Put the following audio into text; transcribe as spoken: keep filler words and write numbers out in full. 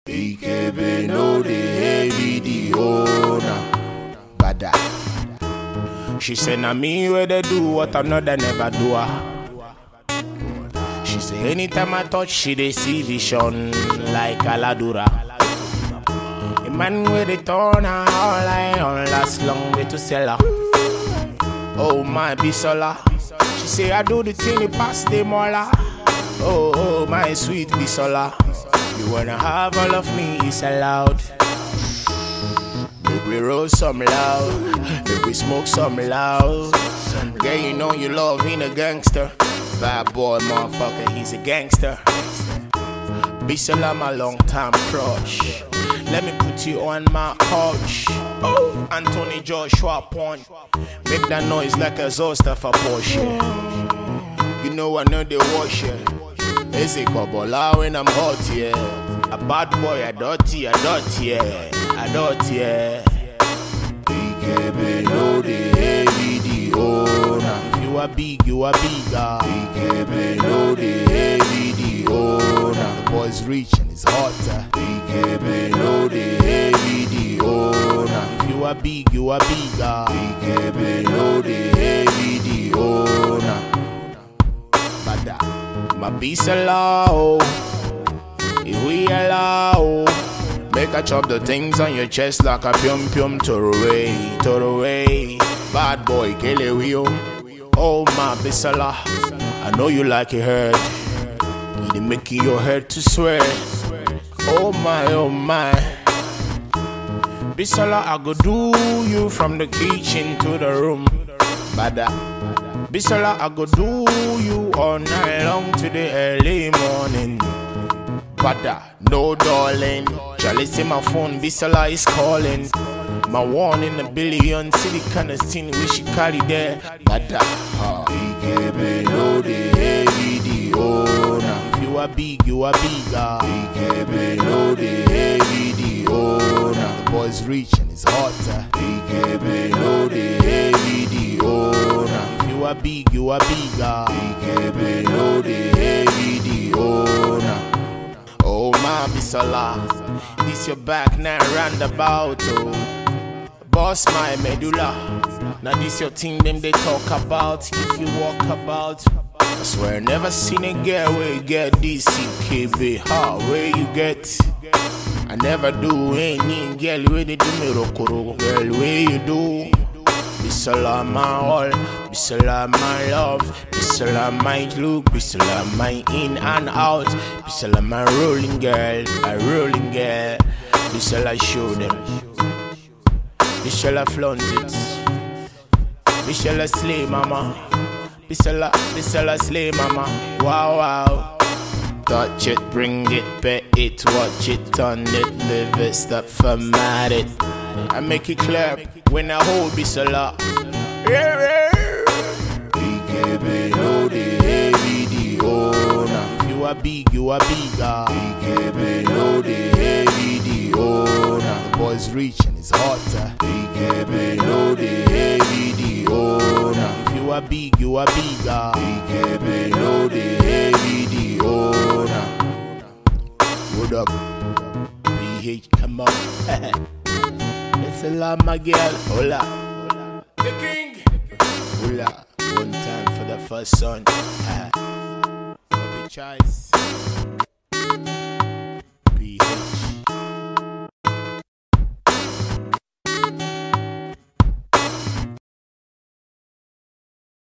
B K B no the heavy the owner. Bada. She say na me where they do what another never do. She say anytime I touch she they see vision like Aladura. The man where they turn her all I on last long way to sell her. Oh my Bisola. She say I do the thing it pass the mola. Oh, oh, my sweet Bisola. You wanna have all of me, it's allowed. Make we roll some loud, make we smoke some loud. Girl, you know you love being a gangster. Bad boy, motherfucker, he's a gangster. Bisola, my long time crush. Let me put you on my couch. Oh, Anthony Joshua point. Make that noise like a Zosta for Porsche. You know I know they wash it. It's a Kobola when I'm hot, yeah. A bad boy, a dirty, a dirty, yeah. A dirty, yeah. B K B no the heavy the owner. If you are big, you are bigger. B K B no the heavy the owner. The boy's rich and it's hotter. B K B no the heavy the owner. If you are big, you are bigger. B K B no the heavy the owner. Bada. My Bisola, oh, if we allow, make a chop the things on your chest like a pium pium away, away. Bad boy, kill it wheel. Oh my Bisola, I know you like it hurt. It making your head to swear. Oh my, oh my. Bisola, I go do you from the kitchen to the room. Bada. Bisola, I go do you all night long to the early morning. Bada, no darling. Charlie say my phone, Bisola is calling. My one in a billion, see the kind of thing we should carry there. Bada, B K B no the heavy the owner. If you are big, you are bigger. B K B no the heavy the owner. The boy's rich and it's hotter. B K B no the heavy the owner. You are big, you are bigger. B K B no the heavy the owner. Oh my Bisola, this your back now roundabout. Oh, boss my medulla. Now this your thing them they talk about. If you walk about, I swear I never seen a girl where you get this C K B. How where you get? I never do any girl where they do me rokoro. Girl where you do? Bisola my all, Bisola my love, Bisola my look, Bisola my in and out, Bisola my rolling girl, a rolling girl. Bisola show them, Bisola flaunt it, Bisola slay mama, Bisola, Bisola slay mama. Wow wow. Touch it, bring it, pay it, watch it, turn it, live it, stop format it. I make it clap when I hold Bisola. B K B no the heavy the owner. If you are big, you are bigger. B K B no the heavy the owner. The boy's rich and it's hotter. B K B no the heavy the owner. If you are big, you are bigger. B K B no the heavy the owner. What up? B H, come on. It's a lot, my girl. Hola. The king. Hola. One time for the first son. Happy choice.